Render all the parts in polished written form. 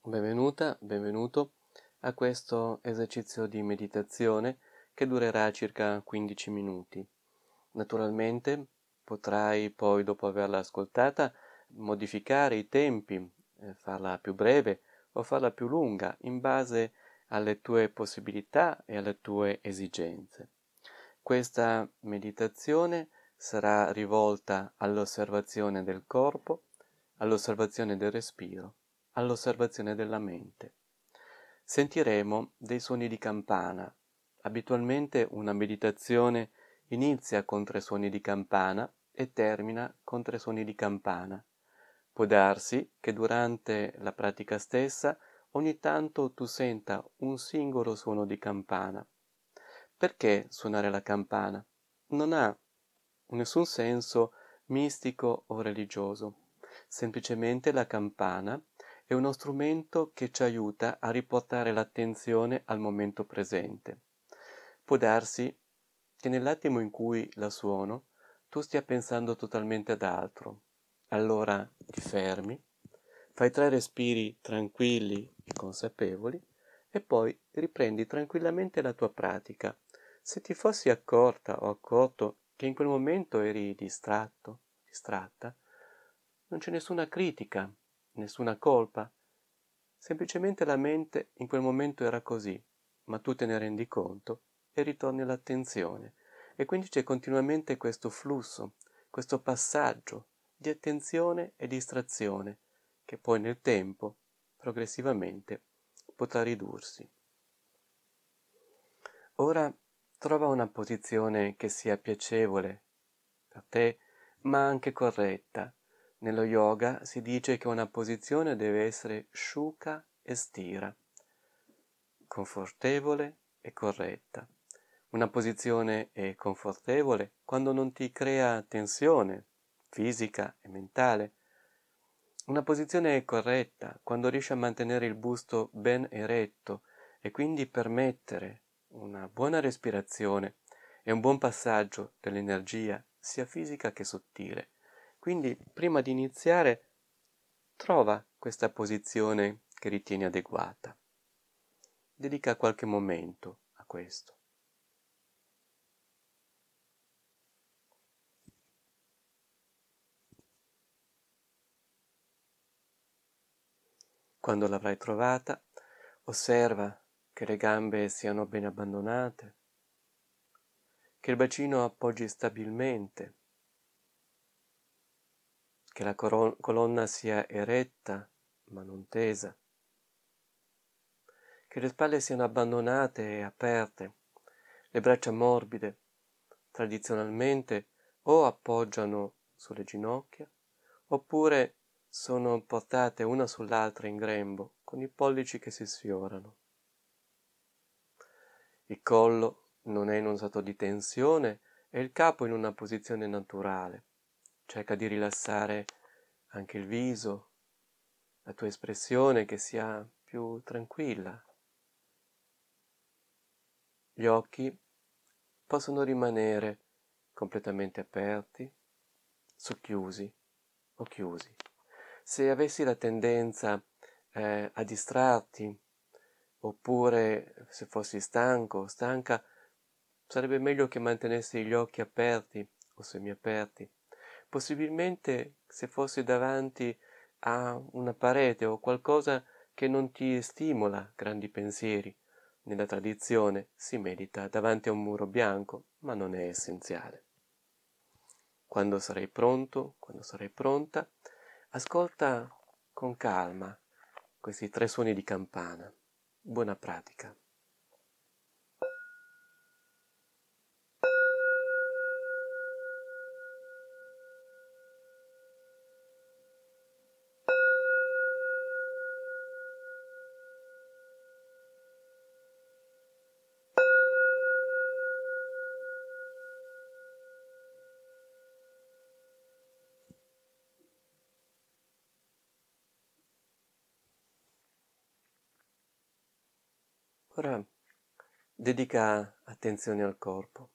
Benvenuta, benvenuto a questo esercizio di meditazione che durerà circa 15 minuti. Naturalmente potrai poi, dopo averla ascoltata, modificare i tempi, farla più breve o farla più lunga in base alle tue possibilità e alle tue esigenze. Questa meditazione sarà rivolta all'osservazione del corpo, all'osservazione del respiro, all'osservazione della mente. Sentiremo dei suoni di campana. Abitualmente una meditazione inizia con 3 suoni di campana e termina con 3 suoni di campana. Può darsi che durante la pratica stessa ogni tanto tu senta un singolo suono di campana. Perché suonare la campana? Non ha nessun senso mistico o religioso. Semplicemente la campana è uno strumento che ci aiuta a riportare l'attenzione al momento presente. Può darsi che nell'attimo in cui la suono tu stia pensando totalmente ad altro. Allora ti fermi, fai 3 respiri tranquilli e consapevoli e poi riprendi tranquillamente la tua pratica. Se ti fossi accorta o accorto che in quel momento eri distratto, distratta, non c'è nessuna critica, nessuna colpa, semplicemente la mente in quel momento era così, ma tu te ne rendi conto e ritorni l'attenzione. E quindi c'è continuamente questo flusso, questo passaggio di attenzione e distrazione, che poi nel tempo, progressivamente, potrà ridursi. Ora trova una posizione che sia piacevole per te, ma anche corretta. Nello yoga si dice che una posizione deve essere shuka e stira, confortevole e corretta. Una posizione è confortevole quando non ti crea tensione fisica e mentale. Una posizione è corretta quando riesci a mantenere il busto ben eretto e quindi permettere una buona respirazione e un buon passaggio dell'energia sia fisica che sottile. Quindi, prima di iniziare, trova questa posizione che ritieni adeguata. Dedica qualche momento a questo. Quando l'avrai trovata, osserva che le gambe siano ben abbandonate, che il bacino appoggi stabilmente, che la colonna sia eretta ma non tesa, che le spalle siano abbandonate e aperte, le braccia morbide, tradizionalmente o appoggiano sulle ginocchia oppure sono portate una sull'altra in grembo con i pollici che si sfiorano. Il collo non è in uno stato di tensione e il capo in una posizione naturale. Cerca di rilassare anche il viso, la tua espressione che sia più tranquilla. Gli occhi possono rimanere completamente aperti, socchiusi o chiusi. Se avessi la tendenza a distrarti, oppure se fossi stanco o stanca, sarebbe meglio che mantenessi gli occhi aperti o semiaperti. Possibilmente se fossi davanti a una parete o qualcosa che non ti stimola grandi pensieri. Nella tradizione si medita davanti a un muro bianco, ma non è essenziale. Quando sarai pronto, quando sarai pronta, ascolta con calma questi 3 suoni di campana. Buona pratica. Ora dedica attenzione al corpo.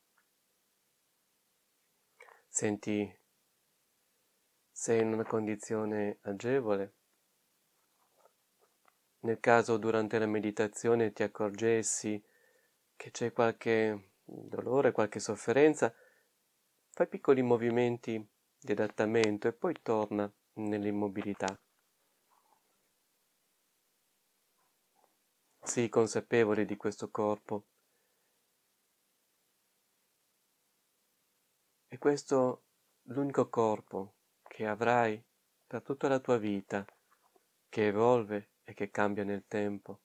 Senti se è in una condizione agevole nel caso durante la meditazione ti accorgessi che c'è qualche dolore, qualche sofferenza, fai piccoli movimenti di adattamento e poi torna nell'immobilità. Sii consapevole di questo corpo. E questo è l'unico corpo che avrai per tutta la tua vita, che evolve e che cambia nel tempo.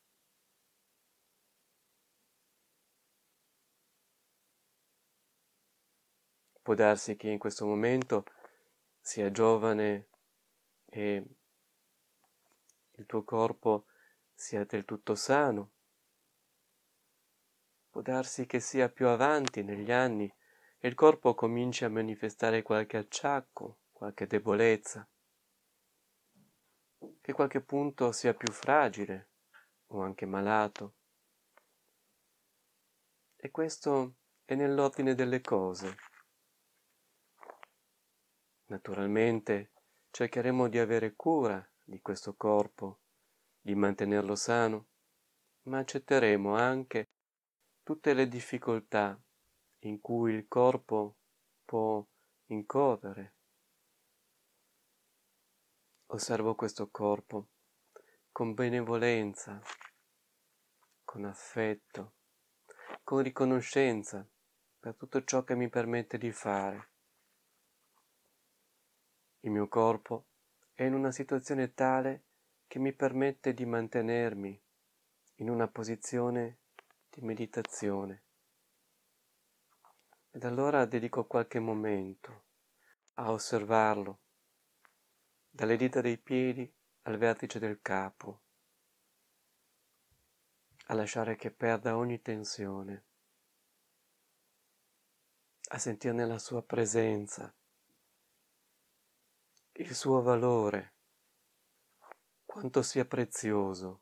Può darsi che in questo momento sia giovane e il tuo corpo sia del tutto sano. Può darsi che sia più avanti negli anni e il corpo cominci a manifestare qualche acciacco, qualche debolezza, che qualche punto sia più fragile o anche malato. E questo è nell'ordine delle cose. Naturalmente cercheremo di avere cura di questo corpo, di mantenerlo sano, ma accetteremo anche tutte le difficoltà in cui il corpo può incorrere. Osservo questo corpo con benevolenza, con affetto, con riconoscenza per tutto ciò che mi permette di fare. Il mio corpo è in una situazione tale che mi permette di mantenermi in una posizione di meditazione. Ed allora dedico qualche momento a osservarlo, dalle dita dei piedi al vertice del capo, a lasciare che perda ogni tensione, a sentirne la sua presenza, il suo valore, quanto sia prezioso.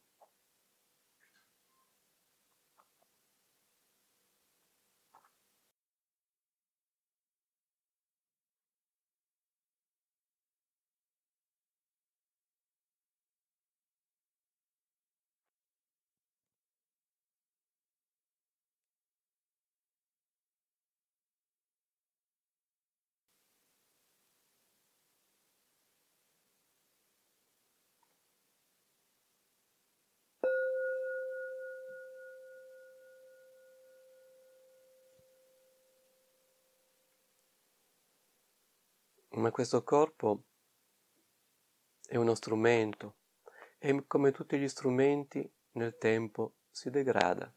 Ma questo corpo è uno strumento e come tutti gli strumenti nel tempo si degrada.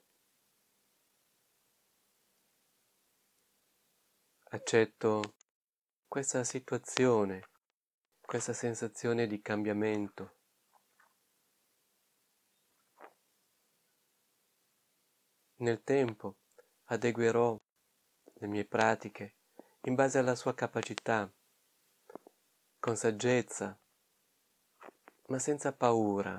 Accetto questa situazione, questa sensazione di cambiamento. Nel tempo adeguerò le mie pratiche in base alla sua capacità, con saggezza, ma senza paura.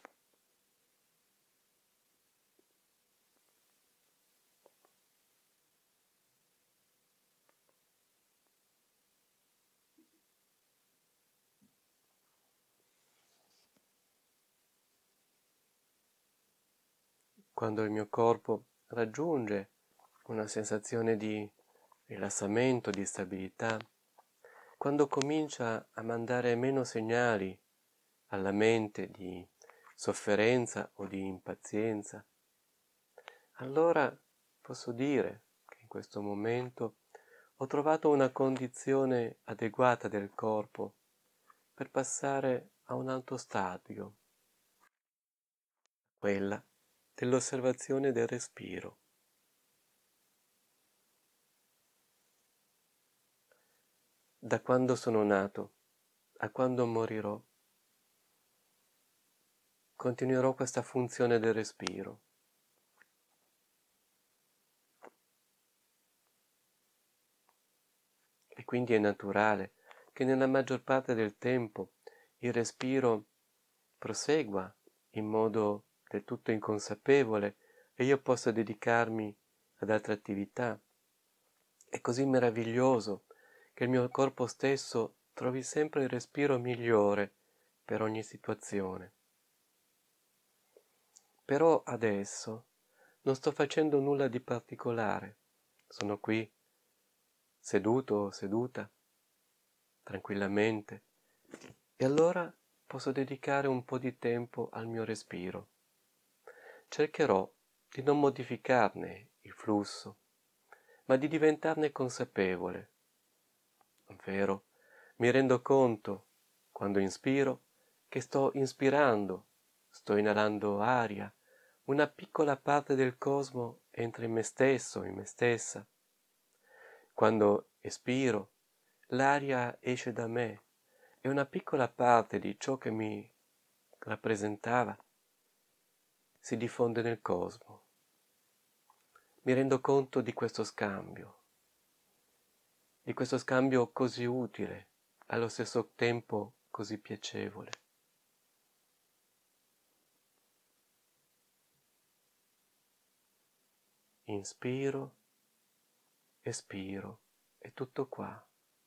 Quando il mio corpo raggiunge una sensazione di rilassamento, di stabilità, quando comincia a mandare meno segnali alla mente di sofferenza o di impazienza, allora posso dire che in questo momento ho trovato una condizione adeguata del corpo per passare a un altro stadio, quella dell'osservazione del respiro. Da quando sono nato a quando morirò, continuerò questa funzione del respiro. E quindi è naturale che nella maggior parte del tempo il respiro prosegua in modo del tutto inconsapevole e io possa dedicarmi ad altre attività. È così meraviglioso che il mio corpo stesso trovi sempre il respiro migliore per ogni situazione. Però adesso non sto facendo nulla di particolare. Sono qui, seduto o seduta, tranquillamente, e allora posso dedicare un po' di tempo al mio respiro. Cercherò di non modificarne il flusso, ma di diventarne consapevole. Ovvero, mi rendo conto, quando inspiro, che sto inspirando, sto inalando aria, una piccola parte del cosmo entra in me stesso, in me stessa. Quando espiro, l'aria esce da me e una piccola parte di ciò che mi rappresentava si diffonde nel cosmo. Mi rendo conto di questo scambio così utile, allo stesso tempo così piacevole. Inspiro, espiro, è tutto qua.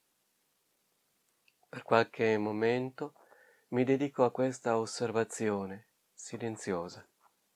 Per qualche momento mi dedico a questa osservazione silenziosa.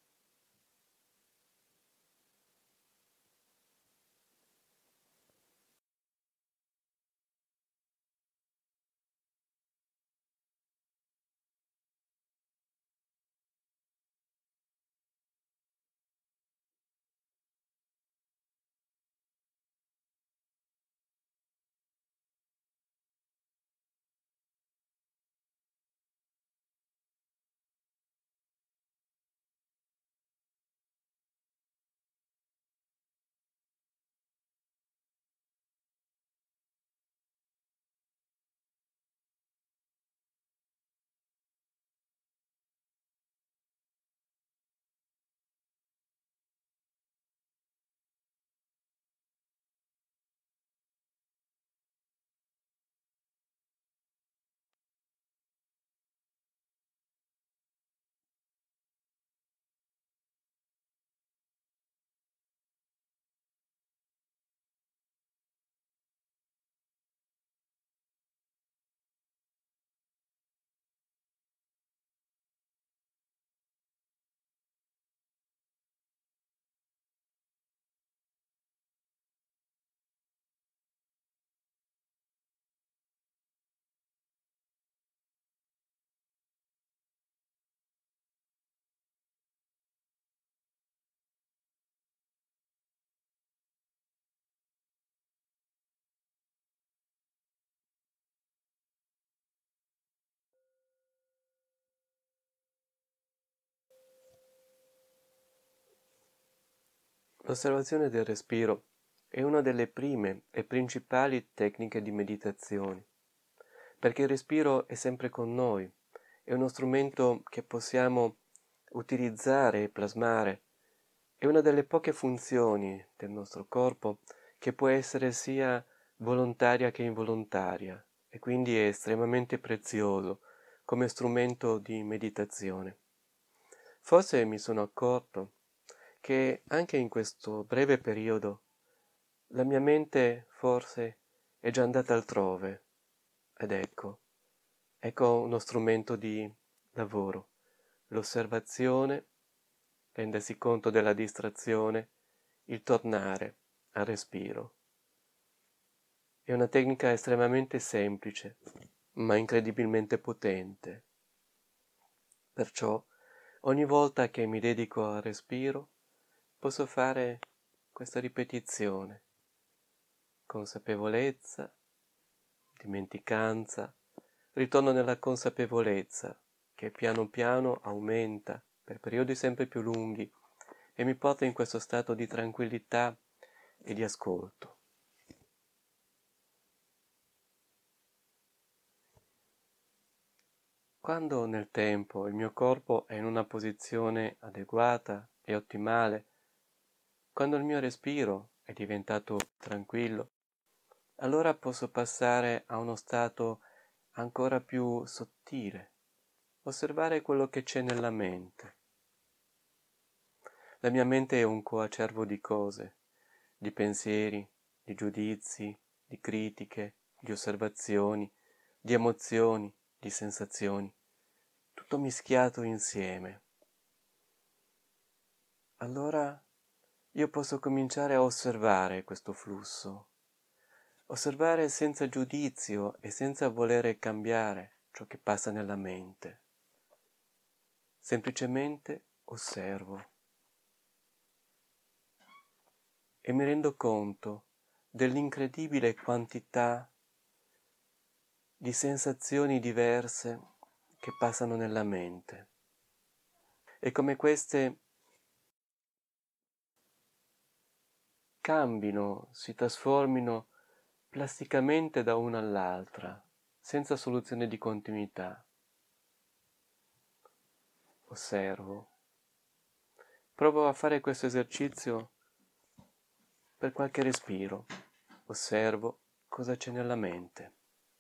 L'osservazione del respiro è una delle prime e principali tecniche di meditazione, perché il respiro è sempre con noi, è uno strumento che possiamo utilizzare e plasmare, è una delle poche funzioni del nostro corpo che può essere sia volontaria che involontaria e quindi è estremamente prezioso come strumento di meditazione. Forse mi sono accorto che anche in questo breve periodo la mia mente forse è già andata altrove ed ecco uno strumento di lavoro, l'osservazione, rendersi conto della distrazione, il tornare al respiro. È una tecnica estremamente semplice, ma incredibilmente potente. Perciò, ogni volta che mi dedico al respiro, posso fare questa ripetizione. Consapevolezza, dimenticanza, ritorno nella consapevolezza che piano piano aumenta per periodi sempre più lunghi e mi porta in questo stato di tranquillità e di ascolto. Quando nel tempo il mio corpo è in una posizione adeguata e ottimale, quando il mio respiro è diventato tranquillo, allora posso passare a uno stato ancora più sottile, osservare quello che c'è nella mente. La mia mente è un coacervo di cose, di pensieri, di giudizi, di critiche, di osservazioni, di emozioni, di sensazioni, tutto mischiato insieme. allora io posso cominciare a osservare questo flusso, osservare senza giudizio e senza volere cambiare ciò che passa nella mente. Semplicemente osservo e mi rendo conto dell'incredibile quantità di sensazioni diverse che passano nella mente e come queste cambino, si trasformino plasticamente da una all'altra, senza soluzione di continuità. Osservo. Provo a fare questo esercizio per qualche respiro. Osservo cosa c'è nella mente.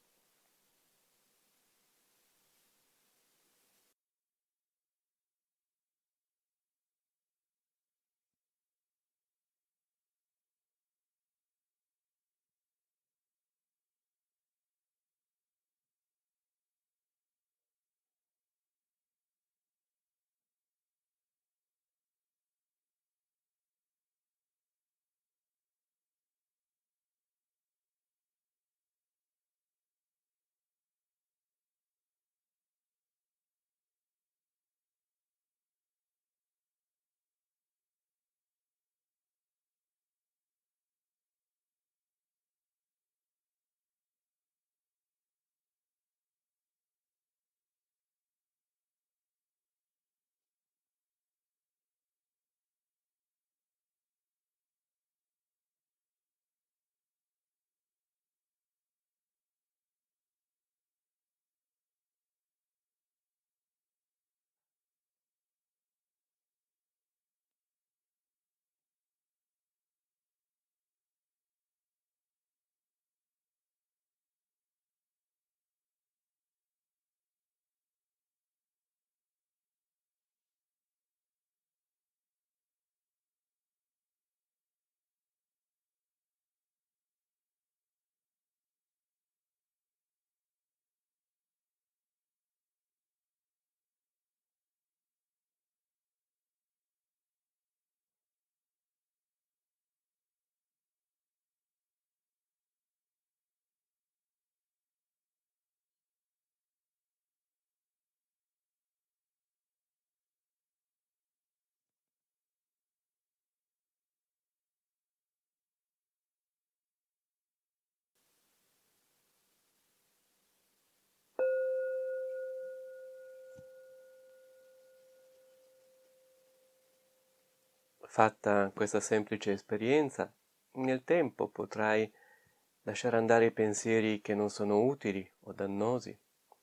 Fatta questa semplice esperienza, nel tempo potrai lasciare andare i pensieri che non sono utili o dannosi,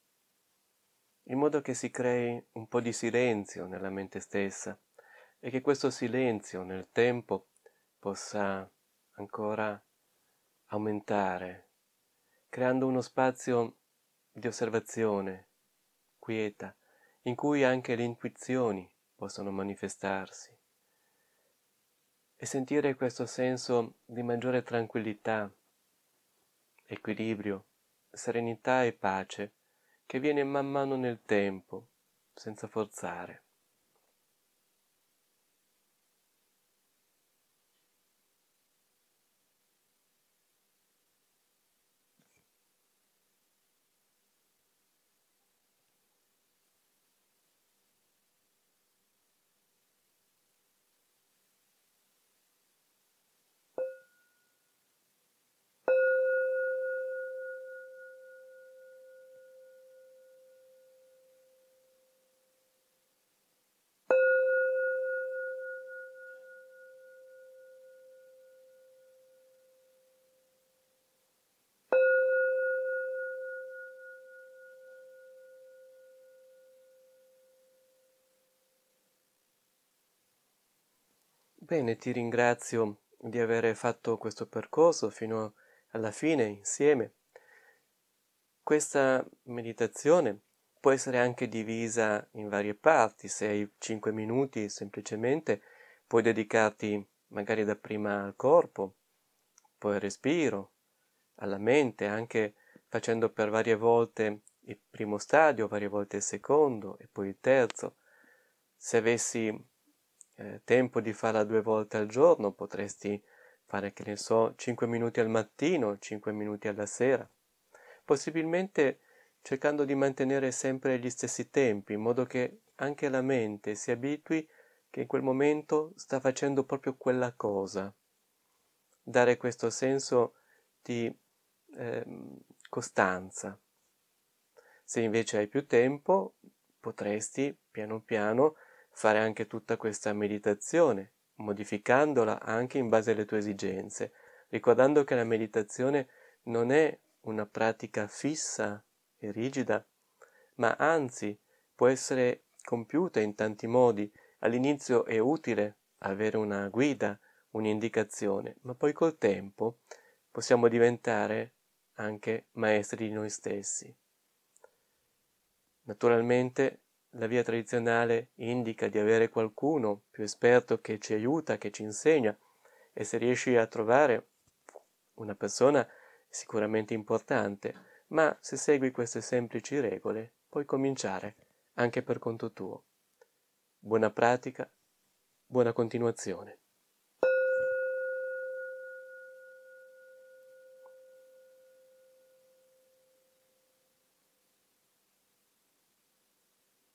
in modo che si crei un po' di silenzio nella mente stessa e che questo silenzio nel tempo possa ancora aumentare, creando uno spazio di osservazione, quieta, in cui anche le intuizioni possono manifestarsi e sentire questo senso di maggiore tranquillità, equilibrio, serenità e pace che viene man mano nel tempo, senza forzare. Bene, ti ringrazio di aver fatto questo percorso fino alla fine insieme. Questa meditazione può essere anche divisa in varie parti. Se hai 5 minuti semplicemente puoi dedicarti magari dapprima al corpo, poi al respiro, alla mente, anche facendo per varie volte il primo stadio, varie volte il secondo e poi il terzo. Se avessi tempo di farla 2 volte al giorno, potresti fare, che ne so, 5 minuti al mattino, 5 minuti alla sera, possibilmente cercando di mantenere sempre gli stessi tempi, in modo che anche la mente si abitui che in quel momento sta facendo proprio quella cosa. Dare questo senso di costanza. Se invece hai più tempo, potresti piano piano fare anche tutta questa meditazione, modificandola anche in base alle tue esigenze, ricordando che la meditazione non è una pratica fissa e rigida, ma anzi può essere compiuta in tanti modi. All'inizio è utile avere una guida, un'indicazione, ma poi col tempo possiamo diventare anche maestri di noi stessi. Naturalmente la via tradizionale indica di avere qualcuno più esperto che ci aiuta, che ci insegna, e se riesci a trovare una persona è sicuramente importante, ma se segui queste semplici regole puoi cominciare anche per conto tuo. Buona pratica, buona continuazione.